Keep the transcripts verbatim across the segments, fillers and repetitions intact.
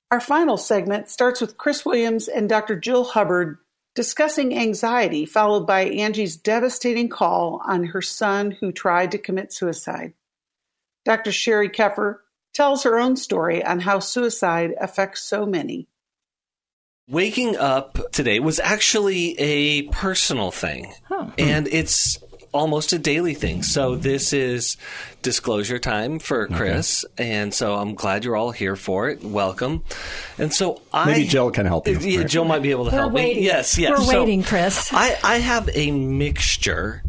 Our final segment starts with Chris Williams and Doctor Jill Hubbard discussing anxiety, followed by Angie's devastating call on her son who tried to commit suicide. Doctor Sherry Keffer tells her own story on how suicide affects so many. Waking up today was actually a personal thing, huh. and it's almost a daily thing. So this is disclosure time for Chris, okay. and so I'm glad you're all here for it. Welcome. And so I... Maybe Jill can help you. Yeah, Jill might be able to We're help waiting. me. Yes, yes. We're so waiting, Chris. I, I have a mixture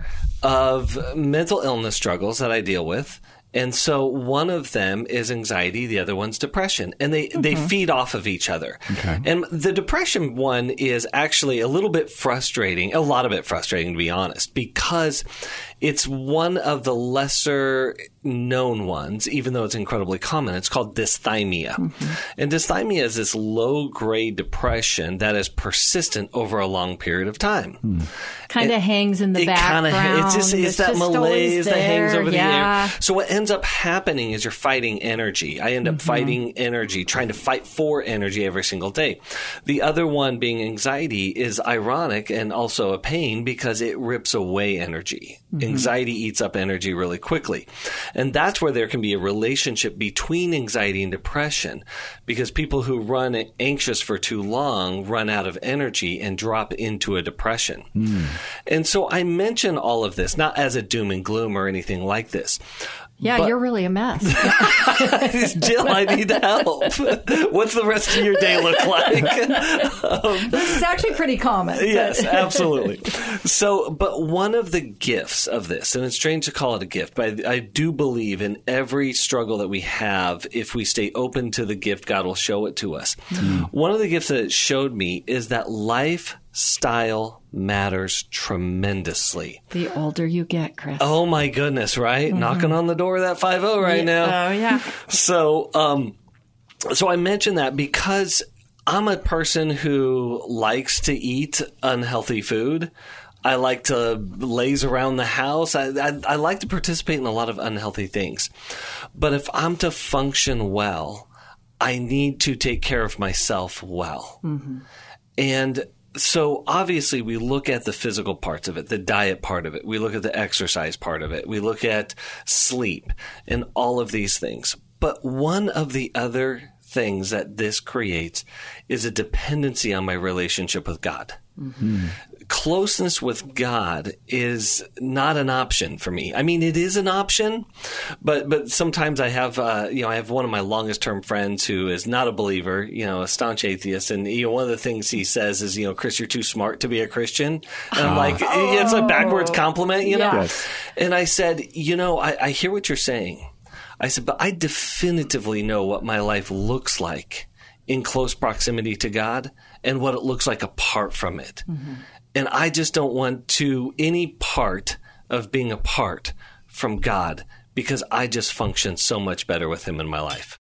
of mental illness struggles that I deal with. And so one of them is anxiety, the other one's depression, and they, mm-hmm. they feed off of each other. Okay. And the depression one is actually a little bit frustrating, a lot of it frustrating to be honest, because it's one of the lesser known ones, even though it's incredibly common. It's called dysthymia. Mm-hmm. And dysthymia is this low-grade depression that is persistent over a long period of time. Mm. Kind of hangs in the it background. Kinda, it's just it's, it's that just malaise that hangs over yeah. the air. So what ends up happening is you're fighting energy. I end up mm-hmm. fighting energy, trying to fight for energy every single day. The other one being anxiety is ironic and also a pain because it rips away energy. Mm-hmm. Anxiety eats up energy really quickly. And that's where there can be a relationship between anxiety and depression, because people who run anxious for too long run out of energy and drop into a depression. Mm. And so I mention all of this, not as a doom and gloom or anything like this. Yeah, but, you're really a mess. Jill, I need help. What's the rest of your day look like? um, this is actually pretty common. Yes, absolutely. So, but one of the gifts of this, and it's strange to call it a gift, but I, I do believe in every struggle that we have, if we stay open to the gift, God will show it to us. Mm-hmm. One of the gifts that it showed me is that lifestyle matters tremendously. The older you get, Chris. Oh my goodness, right? Mm-hmm. Knocking on the door of that five oh right yeah. now. Oh yeah. So, um, so I mentioned that because I'm a person who likes to eat unhealthy food. I like to laze around the house. I, I, I like to participate in a lot of unhealthy things. But if I'm to function well, I need to take care of myself well. Mm-hmm. And so obviously we look at the physical parts of it, the diet part of it. We look at the exercise part of it. We look at sleep and all of these things. But one of the other things that this creates is a dependency on my relationship with God. Mm-hmm. Closeness with God is not an option for me. I mean, it is an option, but but sometimes I have, uh, you know, I have one of my longest term friends who is not a believer, you know, a staunch atheist, and you know, one of the things he says is, you know, Chris, you're too smart to be a Christian. And I'm like, oh. It's a backwards compliment, you know. Yes. And I said, you know, I, I hear what you're saying. I said, but I definitively know what my life looks like in close proximity to God and what it looks like apart from it. Mm-hmm. And I just don't want to any part of being apart from God because I just function so much better with him in my life.